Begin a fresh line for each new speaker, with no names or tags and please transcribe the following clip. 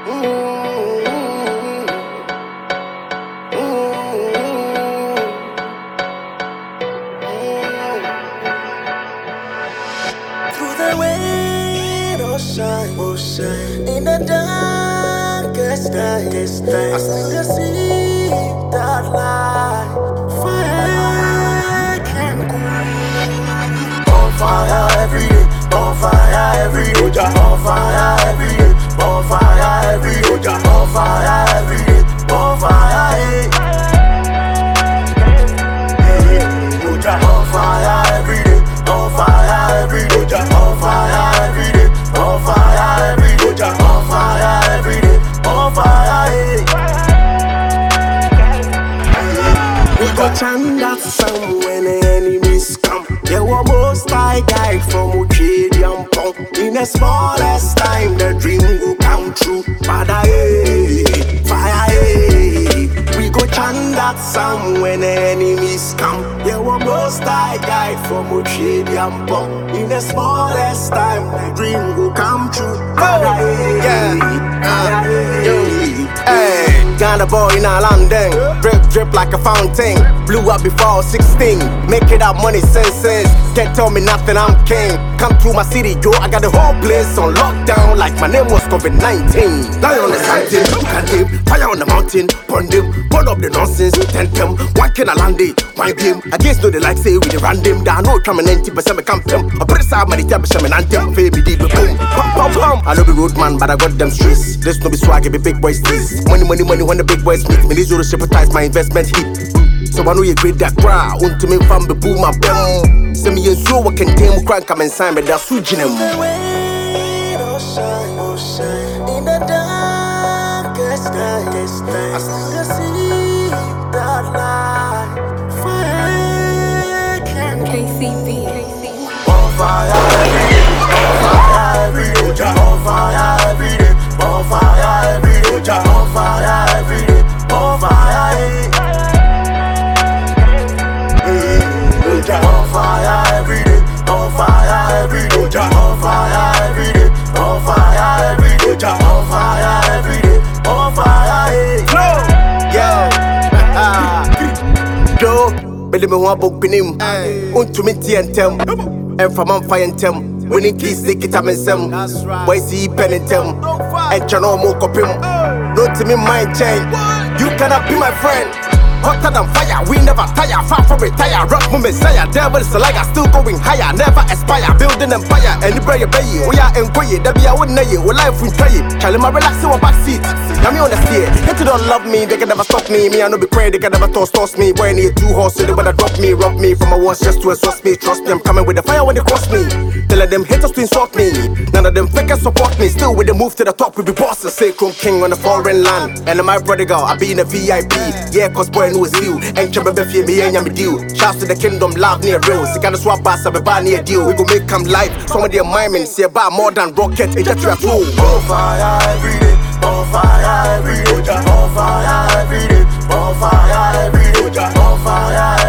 Through the rain or shine, in the darkest night, I still see that light. Fire can cool. On fire every day, on fire every day, on fire every day, on fire every day, on fire every day, on fire. On fire every day, on fire every day, on fire every day, on fire every day, on fire every day, on fire. We got chant that song when the enemies come. They were most high guide from Uchedian Pump. In the smallest time, the dream will come true. Father, fire, we go chant that song when the enemies come. They were most high guide from Uchedian Pump. In the smallest time, the dream will come true. Father, hey, Ghana boy in a London, drip like a fountain. Blew up before 16, make it up money senses. Can't tell me nothing, I'm king. Come through my city, yo, I got the whole place on lockdown like my name was COVID-19. Die on the sighting, can't him, fire on the mountain, burn them, burn up the nonsense, tent them. Why can I land it? Why game? I guess no they like say we the random. There no coming 90% me come them. I put aside my time, shaman and them, baby, deep boom, pum pum pum. I know be road man, but I got them streets. This no be swag, be big boys streets. Money, money, money when the big boys meet me. These will sympathize my investment hit. So I know you great that crowd. Want me from the boom my bell. Send me a show what can tame crank come and sign, but that's switching them. In the darkest night, I still see that light. Fire can
KCB.
on fire every day, on fire every day, on fire every day, on fire every day, on fire. On fire every day, on fire every day, on fire every day, on fire every day, on fire every day, on fire. Yeah, Joe, believe me, one book in him. To me, TNTM, and from on fire and tem. Winning keys, they get them in some. Why see pen and tem? And channel more copy. No to me, my chain. You cannot be my friend. Hotter than fire, we never tire. Far from retire, rock my messiah. Devil is a liar, still going higher. Never aspire, building empire. Anybody obey you, we are employee. That be I wouldn't know you, we life we try it. Charlie, my relax in my backseat. Now me on the steer. If you don't love me, they can never stop me. Me, I know be crazy, they can never toss me. Boy, I need 2 horses, they wanna drop me, rob me. From my once just to exhaust me. Trust me, I'm coming with the fire when they cross me. Telling them haters to insult me. None of them fakers support me. Still with the move to the top, we be bosses. Sacrum king on a foreign land. And my prodigal, I be in a VIP. Yeah, cause boy, I know it's you. And Chamba Befi, me and Yami deal. Shouts to the kingdom, love near real. See, kind of swap bass, I be buy near deal. We go make come live. Some of their miming, say about more than rocket. It's just a tool. On fire every day, on fire every day, on fire every day, on fire every day, on fire.